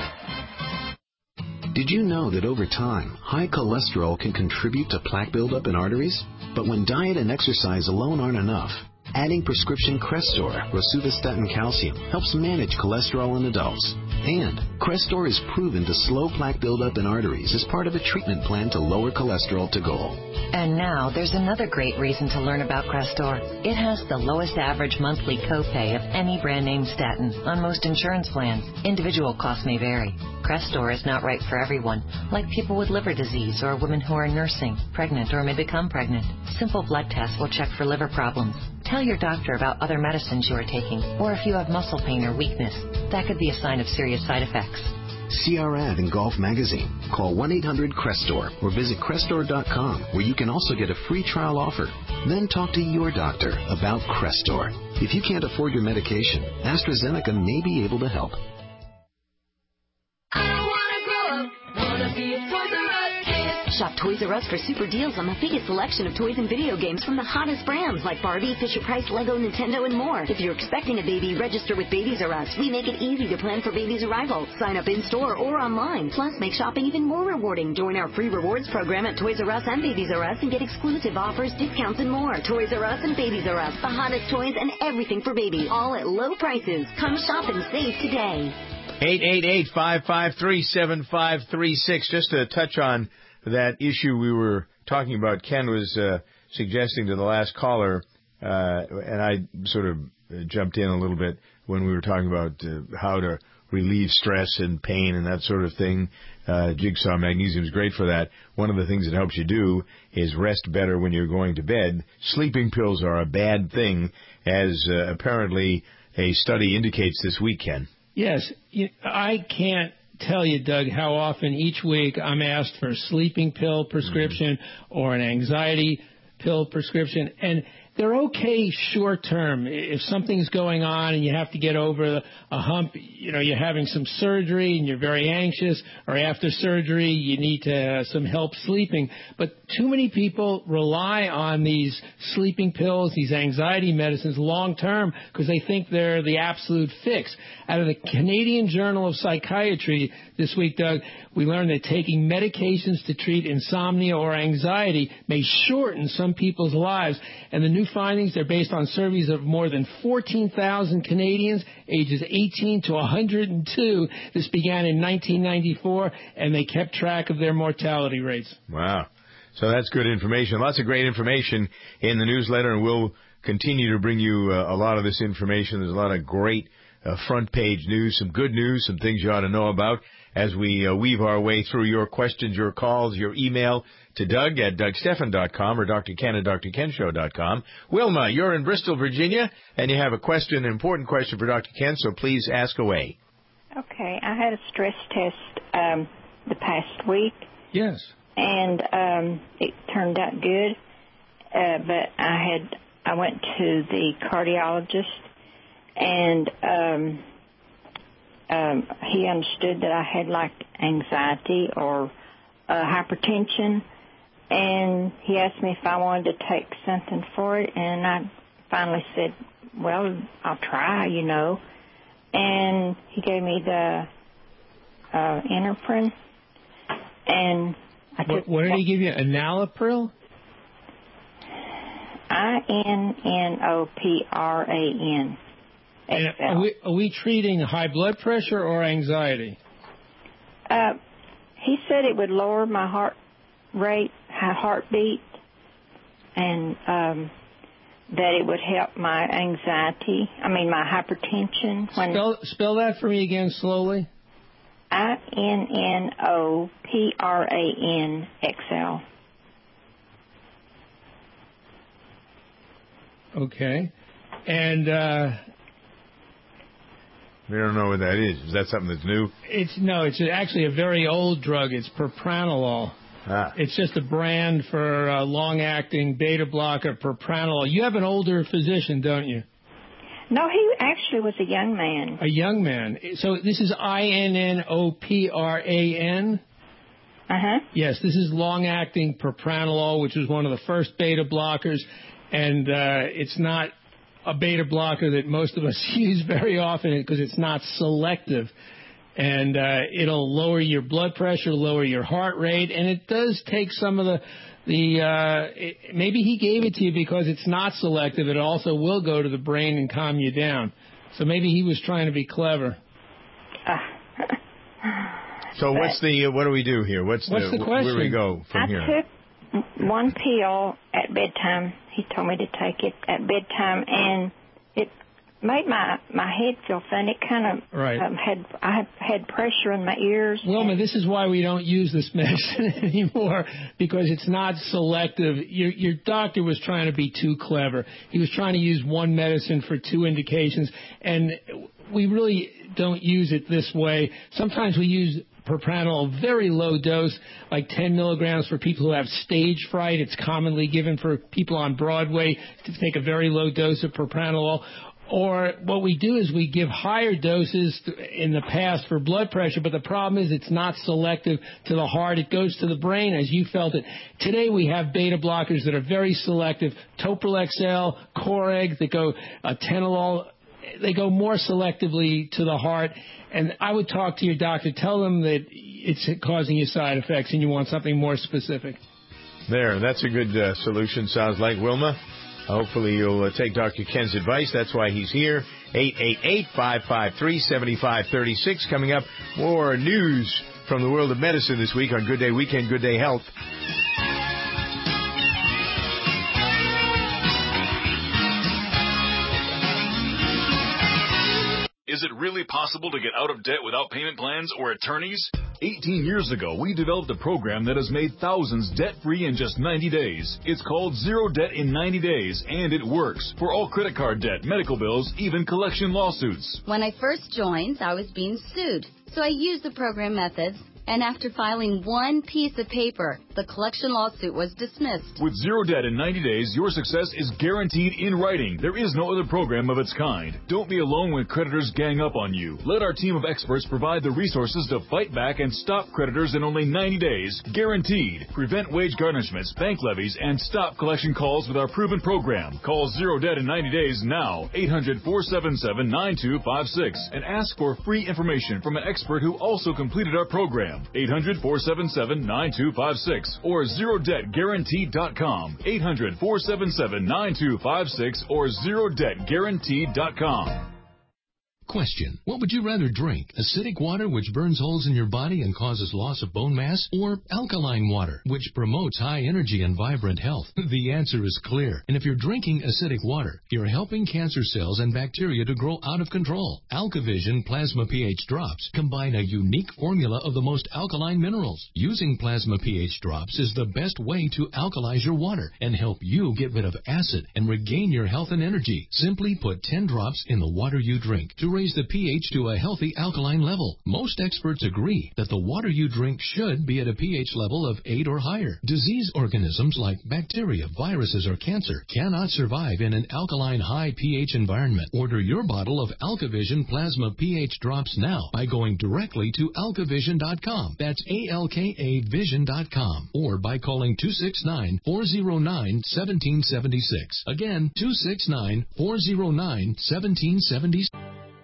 Did you know that over time, high cholesterol can contribute to plaque buildup in arteries? But when diet and exercise alone aren't enough, adding prescription Crestor, rosuvastatin calcium, helps manage cholesterol in adults. And Crestor is proven to slow plaque buildup in arteries as part of a treatment plan to lower cholesterol to goal. And now there's another great reason to learn about Crestor. It has the lowest average monthly copay of any brand name statin on most insurance plans. Individual costs may vary. Crestor is not right for everyone, like people with liver disease or women who are nursing, pregnant, or may become pregnant. Simple blood tests will check for liver problems. Tell your doctor about other medicines you are taking, or if you have muscle pain or weakness. That could be a sign of serious side effects. See our ad in Golf Magazine. Call one eight hundred Crestor or visit Crestor dot com, where you can also get a free trial offer. Then talk to your doctor about Crestor. If you can't afford your medication, AstraZeneca may be able to help. Shop Toys R Us for super deals on the biggest selection of toys and video games from the hottest brands like Barbie, Fisher-Price, Lego, Nintendo, and more. If you're expecting a baby, register with Babies R Us. We make it easy to plan for baby's arrival. Sign up in-store or online. Plus, make shopping even more rewarding. Join our free rewards program at Toys R Us and Babies R Us and get exclusive offers, discounts, and more. Toys R Us and Babies R Us. The hottest toys and everything for baby. All at low prices. Come shop and save today. eight eight eight, five five three, seven five three six. Just to touch on that issue we were talking about, Ken was uh, suggesting to the last caller, uh, and I sort of jumped in a little bit when we were talking about uh, how to relieve stress and pain and that sort of thing. Uh, Jigsaw Magnesium is great for that. One of the things it helps you do is rest better when you're going to bed. Sleeping pills are a bad thing, as uh, apparently a study indicates this weekend. Yes, you, I can't tell you, Doug, how often each week I'm asked for a sleeping pill prescription mm-hmm. or an anxiety pill prescription, and they're okay short term. If something's going on and you have to get over a hump, you know, you're having some surgery and you're very anxious, or after surgery you need to have some help sleeping. But too many people rely on these sleeping pills, these anxiety medicines long term because they think they're the absolute fix. Out of the Canadian Journal of Psychiatry this week, Doug, we learned that taking medications to treat insomnia or anxiety may shorten some people's lives. And the new findings are based on surveys of more than fourteen thousand Canadians ages eighteen to one hundred two. This began in nineteen ninety-four, and they kept track of their mortality rates. Wow. So that's good information. Lots of great information in the newsletter, and we'll continue to bring you uh, a lot of this information. There's a lot of great uh, front-page news, some good news, some things you ought to know about as we uh, weave our way through your questions, your calls, your email to Doug at Doug Stephan dot com or Doctor Ken at Doctor Ken Show dot com. Wilma, you're in Bristol, Virginia, and you have a question, an important question for Doctor Ken, so please ask away. Okay. I had a stress test um, the past week. Yes. And um, it turned out good, uh, but I had I went to the cardiologist, and um, um, he understood that I had like anxiety or uh, hypertension, and he asked me if I wanted to take something for it, and I finally said, well, I'll try, you know, and he gave me the uh, Enalapril, and I what, what did he give you? Enalapril? I N N O P R A N. Are we, are we treating high blood pressure or anxiety? Uh, he said it would lower my heart rate, heartbeat, and um, that it would help my anxiety, I mean my hypertension. When spell, spell that for me again slowly. I N N O P R A N X L. Okay. And uh, we don't know what that is. Is that something that's new? It's no, it's actually a very old drug. It's propranolol. Ah. It's just a brand for uh, long-acting beta blocker, propranolol. You have an older physician, don't you? No, he actually was a young man. A young man. So this is I N N O P R A N? Uh-huh. Yes, this is long-acting propranolol, which was one of the first beta blockers, and uh, it's not a beta blocker that most of us use very often because it's not selective. And uh, it'll lower your blood pressure, lower your heart rate, and it does take some of the The uh, it, maybe he gave it to you because it's not selective. It also will go to the brain and calm you down. So maybe he was trying to be clever. So what's the uh, what do we do here? What's, what's the, the question? Where do we go from I here? I took one pill at bedtime. He told me to take it at bedtime, and it made my my head feel thin. It kind of right. um, had I had pressure in my ears. Wilma, this is why we don't use this medicine anymore, because it's not selective. Your your doctor was trying to be too clever. He was trying to use one medicine for two indications, and we really don't use it this way. Sometimes we use propranolol, very low dose, like ten milligrams for people who have stage fright. It's commonly given for people on Broadway to take a very low dose of propranolol. Or what we do is we give higher doses in the past for blood pressure, but the problem is it's not selective to the heart. It goes to the brain, as you felt it. Today we have beta blockers that are very selective. Toprol X L, Coreg, that go uh, Tenolol. They go more selectively to the heart. And I would talk to your doctor. Tell them that it's causing you side effects and you want something more specific. There, that's a good uh, solution, sounds like, Wilma. Hopefully you'll uh, take Doctor Ken's advice. That's why he's here. eight eight eight, five five three, seven five three six. Coming up, more news from the world of medicine this week on Good Day Weekend, Good Day Health. Is it really possible to get out of debt without payment plans or attorneys? eighteen years ago, we developed a program that has made thousands debt-free in just ninety days. It's called Zero Debt in ninety days, and it works for all credit card debt, medical bills, even collection lawsuits. When I first joined, I was being sued, so I used the program methods. And after filing one piece of paper, the collection lawsuit was dismissed. With Zero Debt in ninety days, your success is guaranteed in writing. There is no other program of its kind. Don't be alone when creditors gang up on you. Let our team of experts provide the resources to fight back and stop creditors in only ninety days, guaranteed. Prevent wage garnishments, bank levies, and stop collection calls with our proven program. Call Zero Debt in ninety days now, eight hundred, four seven seven, nine two five six, and ask for free information from an expert who also completed our program. eight hundred, four seven seven, nine two five six or zero debt guaranteed dot com. eight hundred, four seven seven, nine two five six or zero debt guaranteed dot com. Question. What would you rather drink? Acidic water, which burns holes in your body and causes loss of bone mass? Or alkaline water, which promotes high energy and vibrant health? The answer is clear. And if you're drinking acidic water, you're helping cancer cells and bacteria to grow out of control. AlkaVision Plasma pH Drops combine a unique formula of the most alkaline minerals. Using Plasma pH Drops is the best way to alkalize your water and help you get rid of acid and regain your health and energy. Simply put ten drops in the water you drink to raise the pH to a healthy alkaline level. Most experts agree that the water you drink should be at a pH level of eight or higher. Disease organisms like bacteria, viruses, or cancer cannot survive in an alkaline high pH environment. Order your bottle of AlkaVision Plasma pH Drops now by going directly to alka vision dot com. That's A L K A vision dot com. Or by calling two six nine, four zero nine, one seven seven six. Again, two six nine, four zero nine, one seven seven six.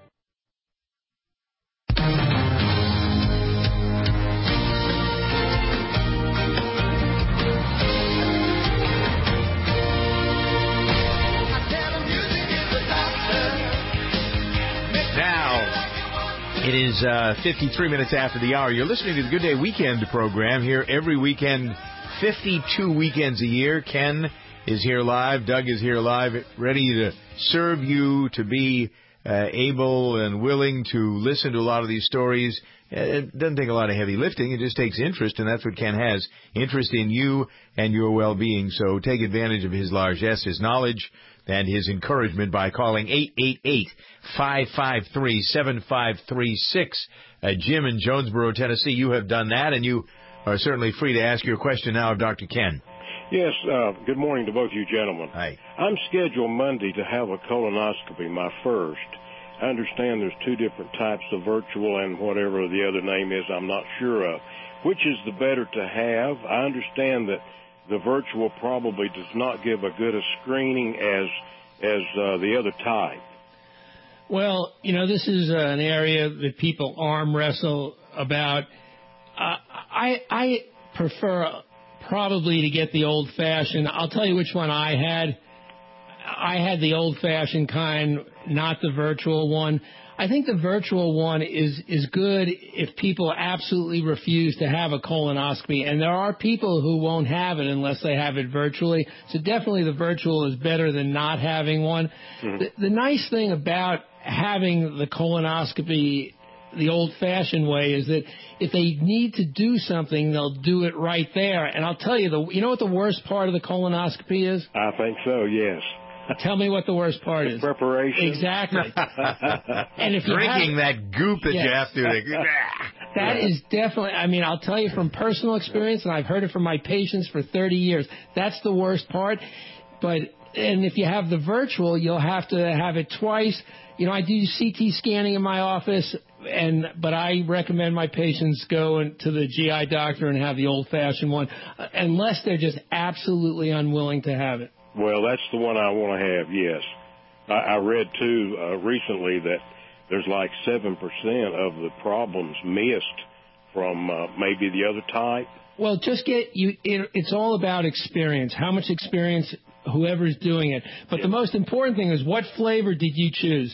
It is uh, fifty-three minutes after the hour. You're listening to the Good Day Weekend program here every weekend, fifty-two weekends a year. Ken is here live. Doug is here live, ready to serve you, to be uh, able and willing to listen to a lot of these stories. It doesn't take a lot of heavy lifting. It just takes interest, and that's what Ken has, interest in you and your well-being. So take advantage of his largesse, his knowledge, and his encouragement by calling eight eight eight, five five three, seven five three six. Uh, Jim in Jonesboro, Tennessee, you have done that, and you are certainly free to ask your question now of Doctor Ken. Yes, uh, good morning to both of you gentlemen. Hi. I'm scheduled Monday to have a colonoscopy, my first. I understand there's two different types of virtual and whatever the other name is I'm not sure of. Which is the better to have? I understand that the virtual probably does not give a good a screening as as uh, the other type. Well, you know, this is uh, an area that people arm wrestle about. Uh, I I prefer probably to get the old-fashioned. I'll tell you which one I had. I had the old-fashioned kind, not the virtual one. I think the virtual one is, is good if people absolutely refuse to have a colonoscopy. And there are people who won't have it unless they have it virtually. So definitely the virtual is better than not having one. Mm-hmm. The, the nice thing about having the colonoscopy the old-fashioned way is that if they need to do something, they'll do it right there. And I'll tell you, the you know what the worst part of the colonoscopy is? I think so, yes. Tell me what the worst part is. Preparation. Exactly. And if you Drinking have, that goop that yes. you have to. That is definitely, I mean, I'll tell you from personal experience, and I've heard it from my patients for thirty years, that's the worst part. But, and if you have the virtual, you'll have to have it twice. You know, I do C T scanning in my office, and but I recommend my patients go to the G I doctor and have the old-fashioned one, unless they're just absolutely unwilling to have it. Well, that's the one I want to have, yes. I, I read, too, uh, recently that there's like seven percent of the problems missed from uh, maybe the other type. Well, just get you. It, it's all about experience. How much experience whoever's doing it. But yeah. The most important thing is, what flavor did you choose?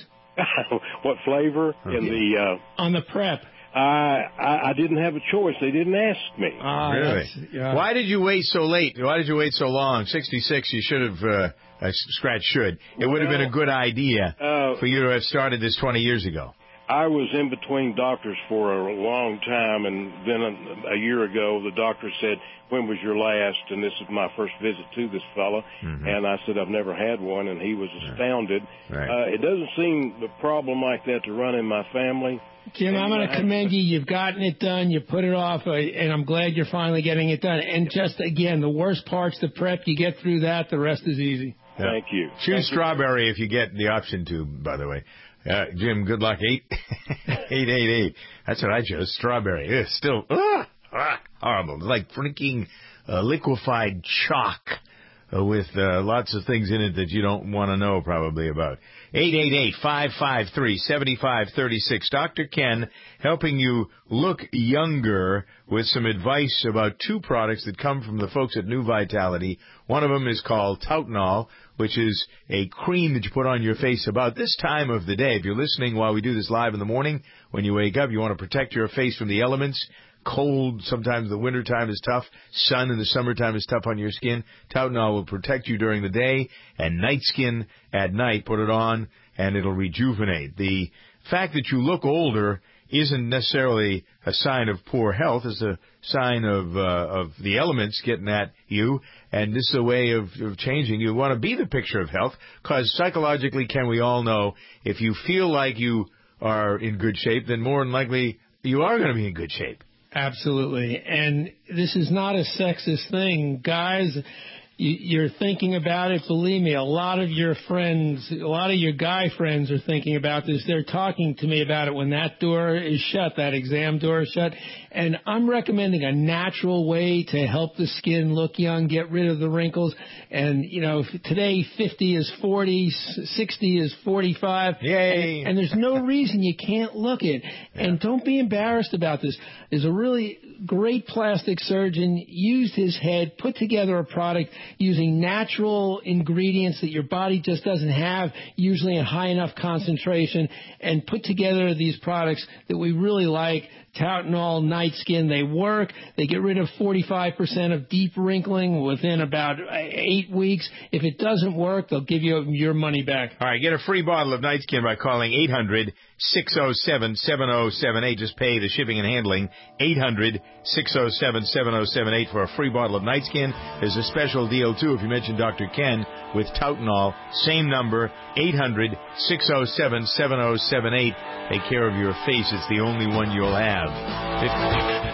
What flavor okay. in the uh, on the prep? I, I I didn't have a choice. They didn't ask me. Ah, really? Yeah. Why did you wait so late? Why did you wait so long? sixty-six. You should have. Uh, uh, scratch should. It well, would have been a good idea uh, for you to have started this twenty years ago. I was in between doctors for a long time, and then a, a year ago, the doctor said, when was your last? And this is my first visit to this fella. Mm-hmm. And I said, I've never had one, and he was astounded. Right. Uh, it doesn't seem a problem like that to run in my family. Jim, I'm going to commend you. You've gotten it done. You put it off, uh, and I'm glad you're finally getting it done. And just, again, the worst part's the prep. You get through that, the rest is easy. Yeah. Thank you. Choose Thank strawberry you. if you get the option to, by the way. Uh, Jim, good luck. Eight, eight, eight, eight. That's what I chose. Strawberry. It's still ah, ah, horrible. It's like drinking uh, liquefied chalk uh, with uh, lots of things in it that you don't want to know probably about. eight eight eight, five five three, seven five three six. Doctor Ken helping you look younger with some advice about two products that come from the folks at New Vitality. One of them is called Tautanol, which is a cream that you put on your face about this time of the day. If you're listening while we do this live in the morning, when you wake up, you want to protect your face from the elements. Cold, sometimes the wintertime is tough. Sun in the summertime is tough on your skin. Tautanol will protect you during the day, and Night Skin at night. Put it on, and it'll rejuvenate. The fact that you look older isn't necessarily a sign of poor health. It's a sign of uh, of the elements getting at you, and this is a way of, of changing. You want to be the picture of health, because psychologically, can we all know, if you feel like you are in good shape, then more than likely you are going to be in good shape. Absolutely. And this is not a sexist thing. Guys, you're thinking about it. Believe me, a lot of your friends, a lot of your guy friends are thinking about this. They're talking to me about it when that door is shut, that exam door is shut. And I'm recommending a natural way to help the skin look young, get rid of the wrinkles. And, you know, today fifty is forty, sixty is forty-five. Yay. And, and there's no reason you can't look it. Yeah. And don't be embarrassed about this. There's a really great plastic surgeon used his head, put together a product using natural ingredients that your body just doesn't have, usually in high enough concentration, and put together these products that we really like. Tautanol, Night Skin, they work. They get rid of forty-five percent of deep wrinkling within about eight weeks. If it doesn't work, they'll give you your money back. All right, get a free bottle of Night Skin by calling eight hundred, six oh seven, seven oh seven eight. Just pay the shipping and handling. eight hundred, six oh seven, seven oh seven eight for a free bottle of Night Skin. There's a special deal, too, if you mention Doctor Ken with Tautanol. Same number, eight hundred, six oh seven, seven oh seven eight. Take care of your face. It's the only one you'll have. fifty